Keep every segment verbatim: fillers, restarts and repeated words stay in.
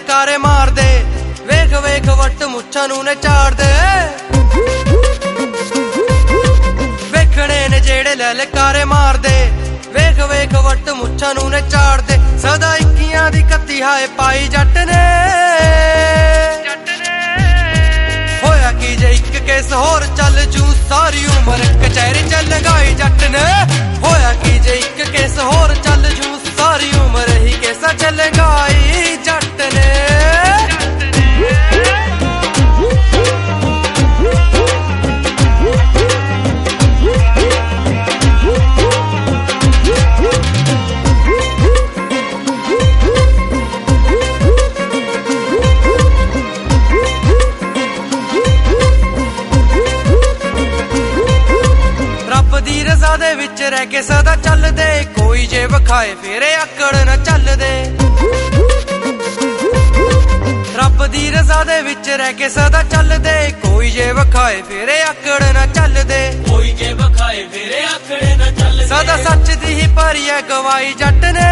ललकारे मार दे, वेख वेख वट मुच्छां नूं ने झाड़ दे। वेखणे ने जेड़े ललकारे मार दे, वेख वेख वट मुच्छां नूं ने झाड़ दे। सदा इक्कियां दी कत्ती हाए पाई जट ने, होया की जे इक केस होर चल जू सारी उमर कचहरी च लंघाई जट ने। होया की जे इक केस होर चल जू सारी उमर ही केसा च लंघाई जट ने। दे विच रह के सदा चल दे, कोई जे विखाए फेरे आकड़ न चल दे। रब दी रजा दे विच रह के सदा चल दे, कोई जे विखाए फेरे आकड़ न चल दे। कोई जे विखाए फेरे आकड़ न चल दे। सदा सच दी ही भरी है गवाई जट ने,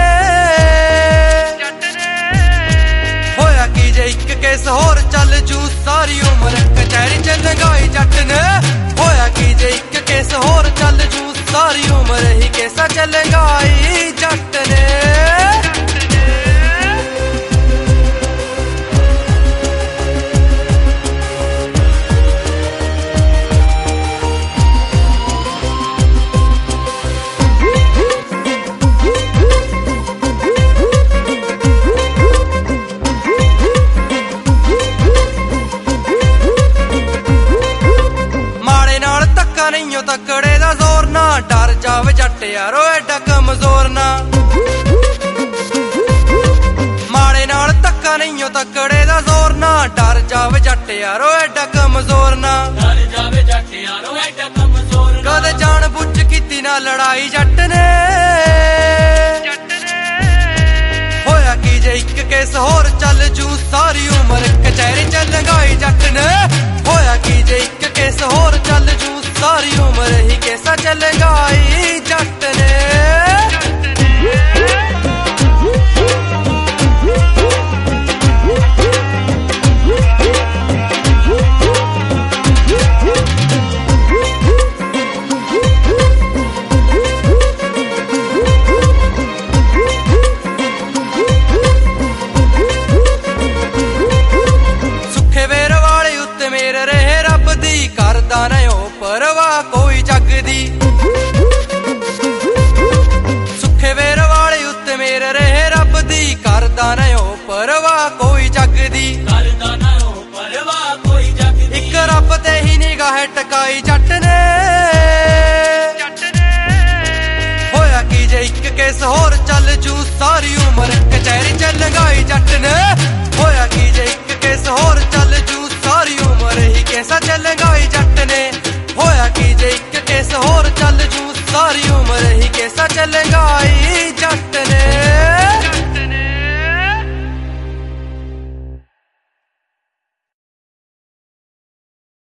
होया की जे इक केस होर चल जू सारी उमर कचहरी च लंघाई जट ने। होया की जे इक केस होर चल जू सारी उमर ही केसा च लंघाई जट ने। नहीं तकड़े दा जोर ना, डर जावे जट यारो एडा कमजोर ना। माड़े नाल धक्का नहीं तकड़े दा जोर ना, डर जावे जट यारो एडा कमजोर ना। डर जावे जट यारो एडा कमजोर ना। कदे जान बुझ कीती ना लड़ाई जट ने, होया की जे इक केस होर चल जू सारी उमर कचहरी च लंघाई जट ने। होया की जे इक केस होर चल जू सारी उमर ही केसा च लंघाई जट ने। सुखे वेर वाले उत्ते मेरे रहे रब दी, करदा नहीं ओ परवाह कोई जग दी। सुखे वेर वाले उत्ते मेरे रहे रब दी, करदा नहीं ओ परवाह कोई जग दी। करदा नहीं ओ परवाह कोई जग दी। इक रब ते ही निगाह टकाई जट ने, होया की जे इक केस होर चल जू सारी उमर कचहरी च लंघाई जट ने। होया की जे इक केस होर चल जू सारी उमर ही केसा च लंघाई जट ने। होया की जे इक केस होर चल जू सारी उमर ही केसा च लंघाई जट